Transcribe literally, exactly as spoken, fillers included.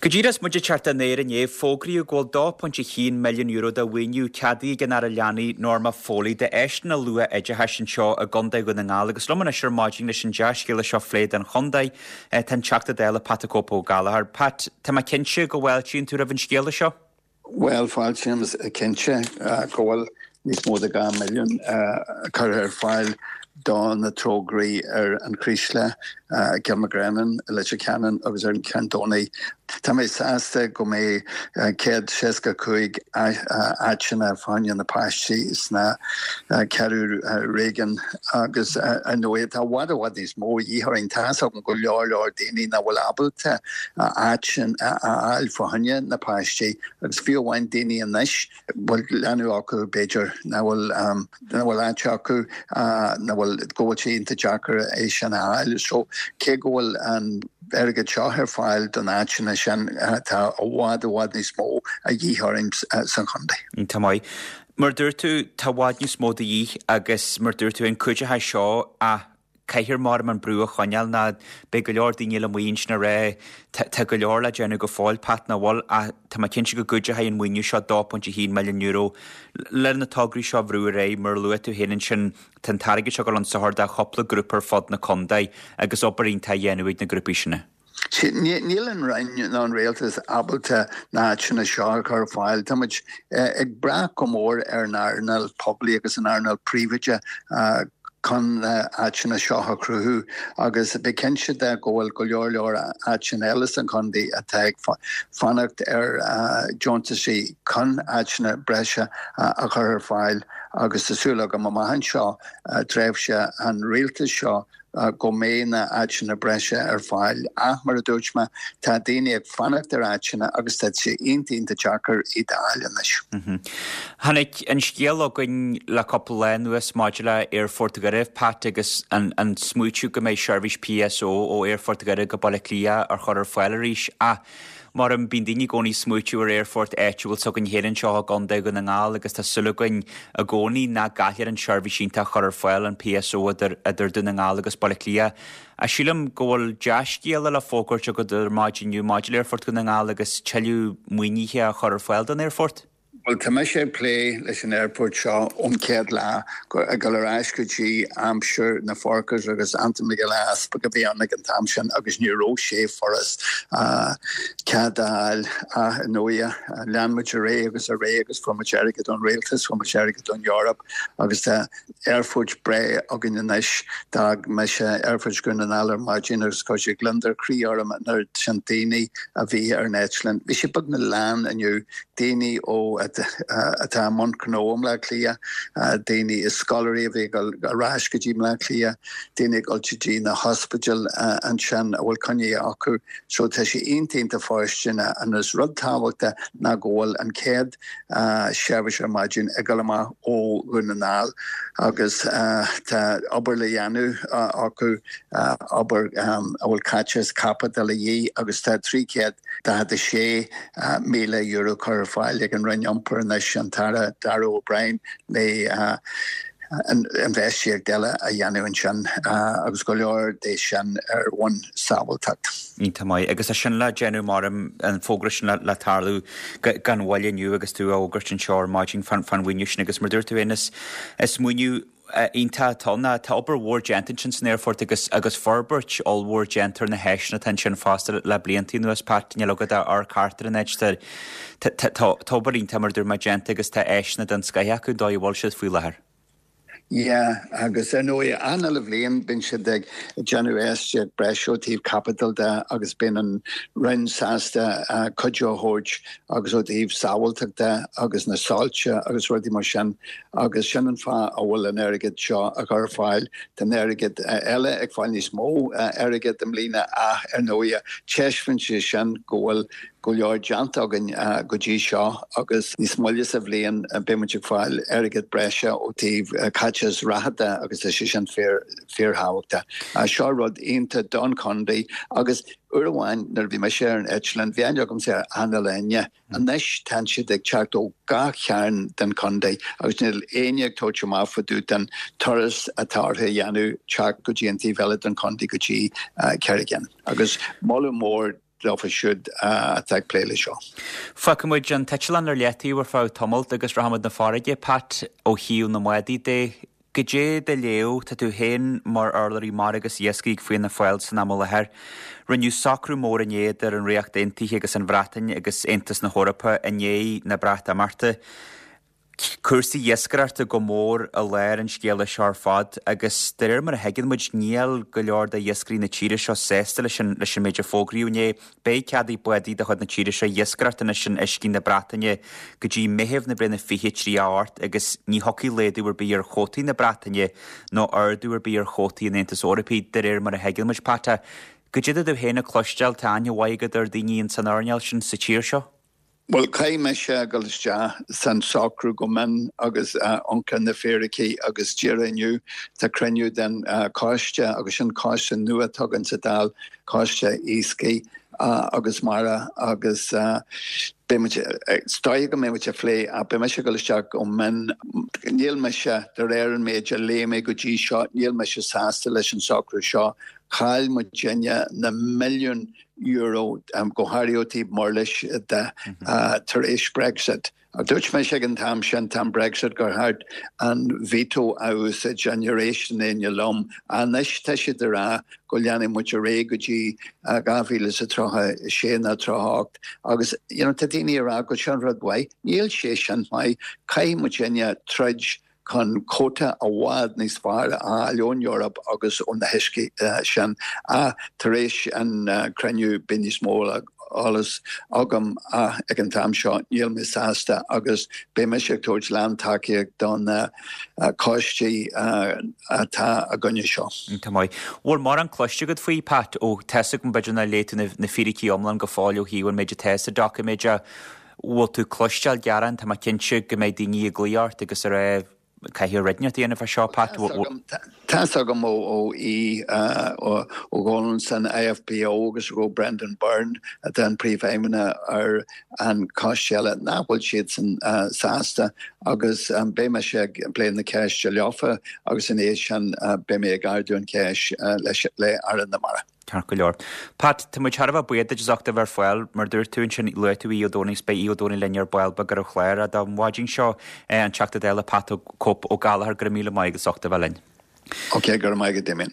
Gydiras mwyd y charta neir yn ie, ffogri yw gweld two point one million euro da wyniw cadi gan ar y liani Norma Foley da eist na lua edrych hasyn sio y gondau gwyd yng Nghael agos lomon eisiau margin nes yn jas gael sio ffled yn chondau tan charta del y pat y copo gael Pat, ta ma cynsio go wel ti'n tŵr af yn sgiel sio? Wel, ffael ti'n cynsio go wel nis mwyd y gan miliwn cyrra'r ffael Dawn the Trogri er an Crisla, uh, Gilmagrenan, Elisha Cannon, agus er Cantoni. Tamay Sasta go me Ked Sheska Kuig Achana Fanya na Pashi isna Karu Reagan agus I know it a wada what is more ye her in tas up go lor or dini na wal abelta Achan al Fanya na Pashi agus feel one dini and nish wal anu aku bejer na wal um na wal achaku na wal go chi into Jacker Asian al so kegol and very good shot her file don Achan Shan ta a wad a wad ni smó a dí harim san chundai. Tamai. Mar dúir tú tá wad ni smó da dí agus mar dúir tú an cuide ha seo a caithir mar man brú a choneal na be go leor díine le muins na ré tá go leor le déanú go fáil pat na bhil a tá ma cinse go cuide ha an muinniu seo two point one million euro le na tágraí seo bhrú a ré mar lua tú héann sin tan tarige seo go an sahar da chopla grúpar fod na condai agus oparín tá dhéanúid na grúpi sinna. Nílan rain non realtas abalta na china shark or file damage ag bra komor er narnal public agus an arnal private uh con achina shaha cruhu agus be kense da goel golor lor achin ellison con the attack fanacht er jontashi con achina brescia a her file agus the sulaga mamahan shaw trevsha and realtas shaw Uh, go ména achina brescia ar fáil ach mar a dúirtma tá daine ag fanacht ar achina agus tá sé intíonnta teachar ideálanis. Hannig an scéal agan le coppla nuas modula ar Fortgaribh Pat agus an an smúitiú go méid Service P S O ó ar Fortgaribh go balla clia ar chur ar fáil arís a mar an bín daoine gcónaí smúitiú ar Airfort Etuil so gan héann seo a ganda go na ngáil agus tá sulúgain a gcónaí na gaiithir an seirbhísínta chur ar fáil an P S O idir idir duna ngáil agus balla clia a sílam ggóil deascéal le fógairt go idir maidinniu maidil Airfort go na ngáil agus teiliú muoiníthe a chur ar fáil don Airfort. Well, Tamasha play listen airport shaw on Kedla, a Galarashkuji, I'm sure na Forkers agus Anton Miguelas, Pagavianic and Tamshan, agus New Roche for us, uh, Kadal, uh, Noia, Landmajare, agus a Regus from a chariot on Railtis, from a chariot on Europe, agus the Airfort Bray, Oginanish, Dag Mesha, Airfort Gunanalar, Marginers, Koshi Glunder, Creorum, Nerd Chantini, Avi, Ernetchland, Bishopugna Lan, and you, Dini, O, at a mon cnóm le clia déine is scholarly a rash gajim le clia déine golchigi na hospital an chan bhfuil conne acu so tá sé intínta fáistina an is rud tábhachta na ggóil an céad sebhis ar maidin a galama ó gunanál agus tá obair le dhéanú acu obair a bhfuil catches capital a dhé agus tá trí céad tá had a sé míle euro chur fáil ag an rinne per nation Tara Darrow O'Brien they uh an investigator dela a yanu and shan uh agus golor de shan er one sabal tucked Intamai agus a shan la genu marum and fogrish la la tarlu gan wallen you agus to ogrishin shore marching fan fan winush agus murder to venus es munu Inta tonna tá obair war gentin sin Airfort agus agus forbert all war gentar na heisna tension faster le bliantí nuas part ne logad ar carter an edge tá obair inta mar dur ma gent agus tá eisna den scayacu dó bhil siad fui lethir. Yeah, agus er no an le bblion bin si ag Janues bresio tíh capital da agus bin an rin sásta cuidio hóid agus ó díh sáhailteach da agus na sáilte agus ruirtí mar sin agus sin an fá a bhfuil an airigid seo a gur fáil den airigid eile ag fáil níos mó airigid am lína a ar nóia teisfinn si sin gohfuil go leor janta agin go dtí seo agus níos moillas a bblion béimiid fáil airigid breise ó tíh catches rahada agus is sin fair fair hawta a sure rod into Don Condy agus Urwan nar vi me share in Etchland vi anjogum se analenya and nesh tanshi de charto ga kern den Condy agus nil enig tochuma for do den Torres atarhe yanu chak go G N T velet den Condy go G Kerrigan agus molumor lofa siúd a ag pléile seo. Facamuid an teitlan ar letíí war fá tomult agus rahamad na fáide pat ó hiú na muí dé. Gidé de leo tá tú héin mar arlarí mar agus iescaigh faoin na fáil san amla her. Rinneú sacrú mór in éidir an réocht intíí agus an bhratain agus intas na hórappa in é na brata marta. Cursaí iescararta go mór a léir an scéala seár fad agus deir mar a hegan muid níal go leor de iescarí na tíre seo sésta leis an méidir fógraíúné bé ceadaí buí de chud na tíre seo iescararta na sin iscín na brataine go dtí méheh na brena fihe trí áart agus ní hocí léadúar bí ar chotaí na brataine nó ardúar bí ar chotaí in Aontas Eorpaí deir mar a hegan muid pata. Go dtí do héna cloisteil táine waigad ar daoine san airneall sin sa tíir seo? Well, cai me se galiste san sacrú go men agus oncan na féraí agus ddíireniu tá creniu den cáiste agus sin cáiste nua tugann sa dal cáiste ísci agus mara agus stoig go mé wat lé a be me se galiste go men níl me se de réir an méid a lé mé go dtí seo níl me se sásta leis an sacrú seo chail mo dénne na milliún euro am go hariotí mar leis de tar éis Brexit. A dúirt me se an tam sin tam Brexit gur hart an veto aus a generation in je lom a neis te si ra go leanna mu a ré go dtí gafíle a trocha séna trohacht agus you know, tadíine ra go sean radwai níl sé sin mai cai mu trudge chun cóta a bhád níos fearr a leon Europe agus ón na heisci sin a tar éis an creniu bin níos mó alles agam ag an tam seo níl me sásta agus bé me se tóid land takeíag don cáistí atá a gunne seo. Tá mai. Bhfuil mar an cloiste go faoi pat ó teasa go beidir na léite na fíricí omlan go fáilú híhfuil méidir teasta docha méidir bhfuil tú cloisteil gearan tá cinse go méid daoine a glíart agus ar a caithí redne tíana bheit seo pat. Tá agam ó í ó gálan san A F P O agus go Brendan Byrne a den príomhhéimena ar an cáisiile náhfuil siad san sásta agus bé me se léan na ceis de leofa agus in éis sin bé mé gardún ceis leis le ar an na mara. Tar go leor. Pat, tá muid tharbh buad de achta bhar fáil mar dúir tún sin leú í dóning spe í dóna lear bail ba gur chléir a dá mhaiding seo an teachta déile pat ó cop ó galthar go míle maigus achta bhlein. Ok, gur maigad dimin.